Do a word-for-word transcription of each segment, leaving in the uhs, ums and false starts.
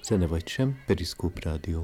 זה נברית שם פריסקופ רדיו.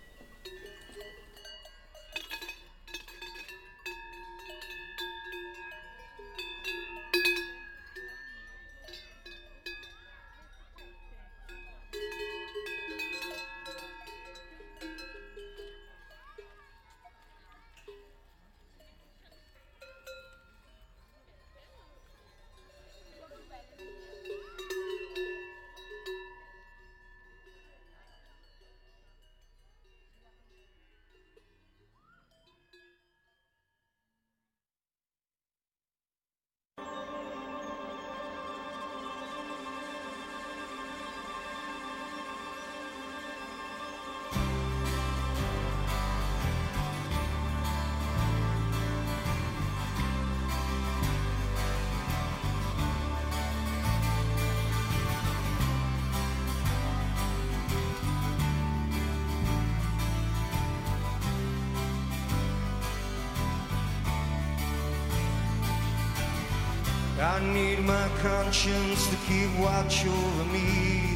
I need my conscience to keep watch over me,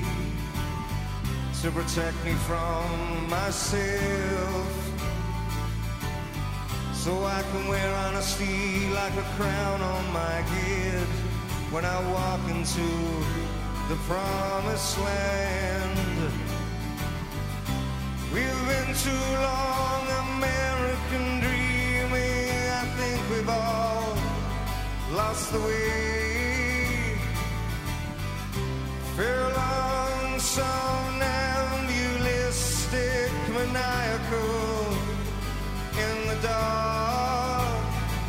to protect me from myself, so I can wear honesty like a crown on my head when I walk into the promised land. We've been too long American dreaming. I think we've all lost the way. Furlong, somnambulistic, maniacal in the dark.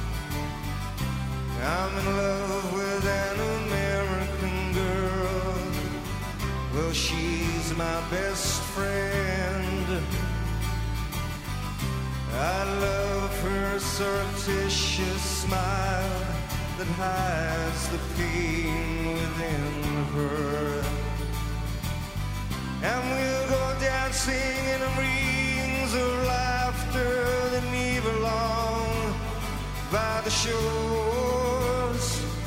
I'm in love with an American girl. Well, she's my best friend. I love her surreptitious smile that hides the pain within her. And we'll go dancing in rings of laughter that leave along by the shores.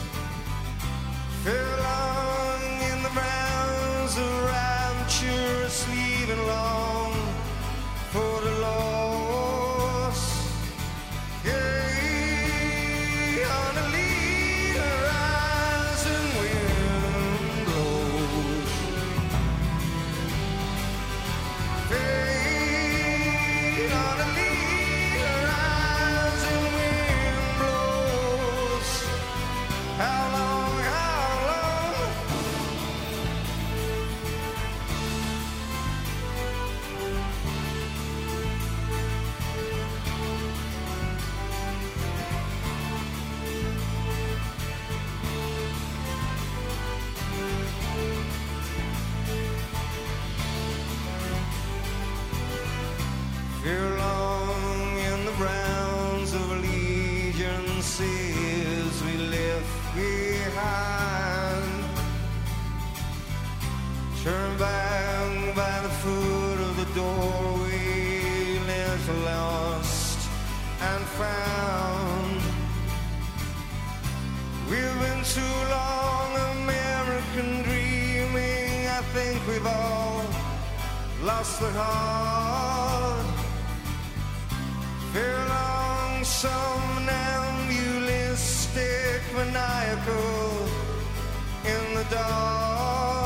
Furlong in the rounds of rapturous leaving long for the lost. Yeah. Turn back by the foot of the doorway, left lost and found. We've been too long American dreaming. I think we've all lost the heart. Furlong, somnambulistic, maniacal in the dark.